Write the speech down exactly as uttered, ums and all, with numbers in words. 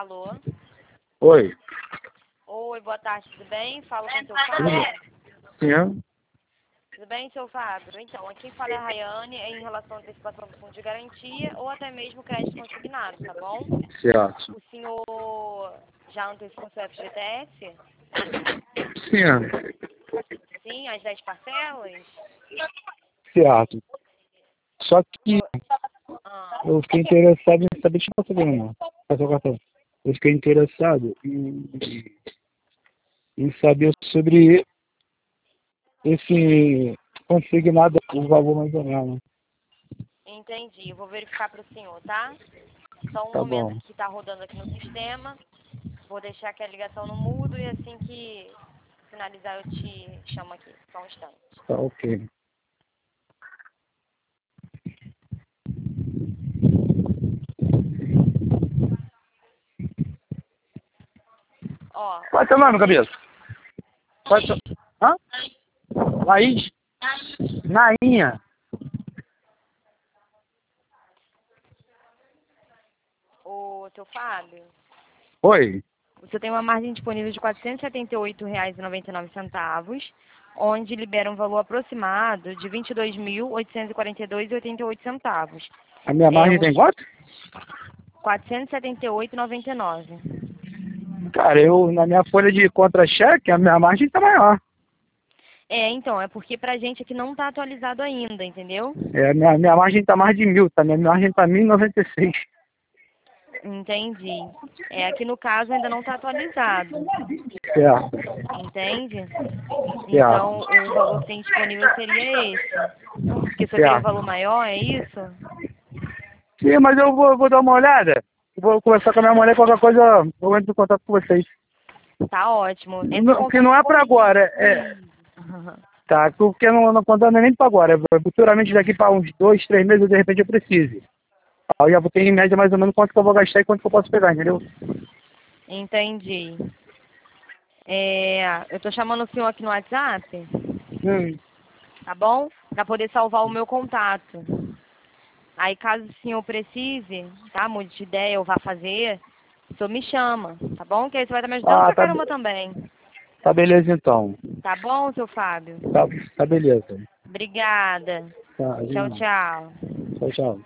Alô? Oi. Oi, boa tarde, tudo bem? Falo com o seu Fábio. Sim. Tudo bem, seu Fábio? Então, aqui fala a Rayane em relação à antecipação do fundo de garantia ou até mesmo crédito consignado, tá bom? Certo. O senhor já antecipou seu F G T S? Sim. Sim, as dez parcelas? Certo. Só que Ah, eu fiquei interessado em saber, deixa eu passar aqui, não. Passar o cartão. Eu fiquei interessado em, em saber sobre esse consignado, o valor mais ou menos. entendi. Eu vou verificar para o senhor, tá? Só um Tá momento bom. que está rodando aqui no sistema. Vou deixar aqui a ligação no mudo e assim que finalizar eu te chamo aqui. Só um instante. Tá ok. Ó, Qual é teu nome, cabeça? Qual é teu... Hã? Laís? Nainha. o seu Fábio, Oi. você tem uma margem disponível de quatrocentos e setenta e oito reais e noventa e nove centavos, onde libera um valor aproximado de vinte e dois mil oitocentos e quarenta e dois reais e oitenta e oito centavos. A minha É margem os tem quanto? quatrocentos e setenta e oito reais e noventa e nove centavos. Cara, eu, na minha folha de contra-cheque, a minha margem tá maior. É, então, é porque pra gente aqui não tá atualizado ainda, entendeu? É, minha, minha margem tá mais de mil, tá? Minha margem tá mil e noventa e seis. Entendi. É, aqui no caso ainda não tá atualizado, Certo, entende? Então, certo, o valor que tem disponível seria esse. Porque você queria um certo. valor maior, é isso? Sim, mas eu vou, vou dar uma olhada. Eu vou conversar com a minha mulher, qualquer coisa eu entro em contato com vocês. Tá ótimo. Entre em Não, que contato não é pra comigo. agora, é... Tá, porque não, não conta nem pra agora. Futuramente daqui pra uns dois, três meses, de repente eu precise. Aí eu já vou ter em média mais ou menos quanto que eu vou gastar e quanto que eu posso pegar, entendeu? Entendi. É, eu tô chamando o senhor aqui no WhatsApp, Hum. tá bom? Pra poder salvar o meu contato. Aí, caso o senhor precise, tá? Mude de ideia ou vá fazer, o senhor me chama, tá bom? Que aí você vai estar me ajudando Ah, pra tá, caramba também. tá beleza então. Tá bom, seu Fábio? Tá, tá beleza. Obrigada. Tá, de Tchau, nada. tchau. Tchau, tchau.